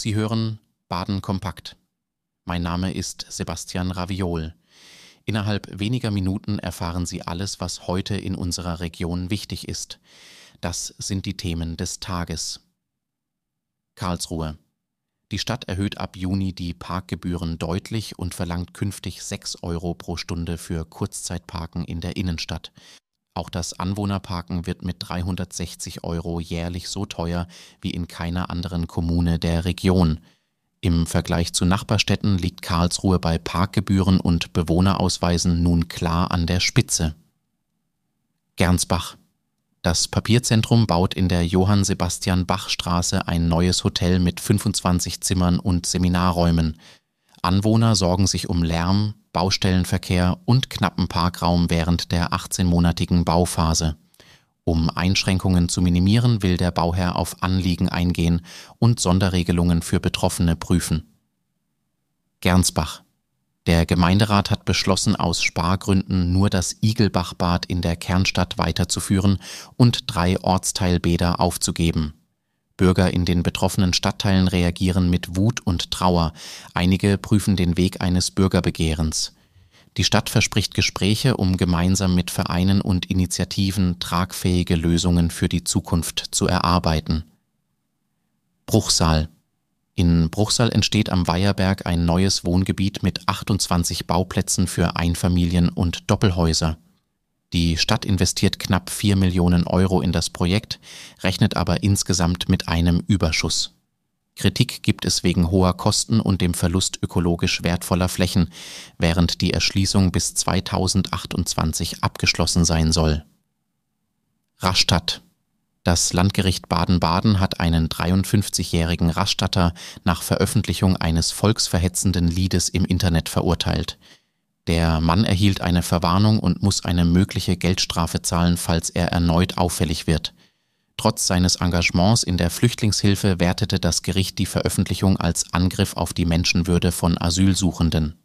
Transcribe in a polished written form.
Sie hören Baden kompakt. Mein Name ist Sebastian Raviol. Innerhalb weniger Minuten erfahren Sie alles, was heute in unserer Region wichtig ist. Das sind die Themen des Tages. Karlsruhe. Die Stadt erhöht ab Juni die Parkgebühren deutlich und verlangt künftig 6 € pro Stunde für Kurzzeitparken in der Innenstadt. Auch das Anwohnerparken wird mit 360 € jährlich so teuer wie in keiner anderen Kommune der Region. Im Vergleich zu Nachbarstädten liegt Karlsruhe bei Parkgebühren und Bewohnerausweisen nun klar an der Spitze. Gernsbach. Das Papierzentrum baut in der Johann-Sebastian-Bach-Straße ein neues Hotel mit 25 Zimmern und Seminarräumen. Anwohner sorgen sich um Lärm, Baustellenverkehr und knappen Parkraum während der 18-monatigen Bauphase. Um Einschränkungen zu minimieren, will der Bauherr auf Anliegen eingehen und Sonderregelungen für Betroffene prüfen. Gernsbach. Der Gemeinderat hat beschlossen, aus Spargründen nur das Igelbachbad in der Kernstadt weiterzuführen und 3 Ortsteilbäder aufzugeben. Bürger in den betroffenen Stadtteilen reagieren mit Wut und Trauer. Einige prüfen den Weg eines Bürgerbegehrens. Die Stadt verspricht Gespräche, um gemeinsam mit Vereinen und Initiativen tragfähige Lösungen für die Zukunft zu erarbeiten. Bruchsal. In Bruchsal entsteht am Weiherberg ein neues Wohngebiet mit 28 Bauplätzen für Einfamilien- und Doppelhäuser. Die Stadt investiert knapp 4 Millionen € in das Projekt, rechnet aber insgesamt mit einem Überschuss. Kritik gibt es wegen hoher Kosten und dem Verlust ökologisch wertvoller Flächen, während die Erschließung bis 2028 abgeschlossen sein soll. Rastatt. Das Landgericht Baden-Baden hat einen 53-jährigen Rastatter nach Veröffentlichung eines volksverhetzenden Liedes im Internet verurteilt. Der Mann erhielt eine Verwarnung und muss eine mögliche Geldstrafe zahlen, falls er erneut auffällig wird. Trotz seines Engagements in der Flüchtlingshilfe wertete das Gericht die Veröffentlichung als Angriff auf die Menschenwürde von Asylsuchenden.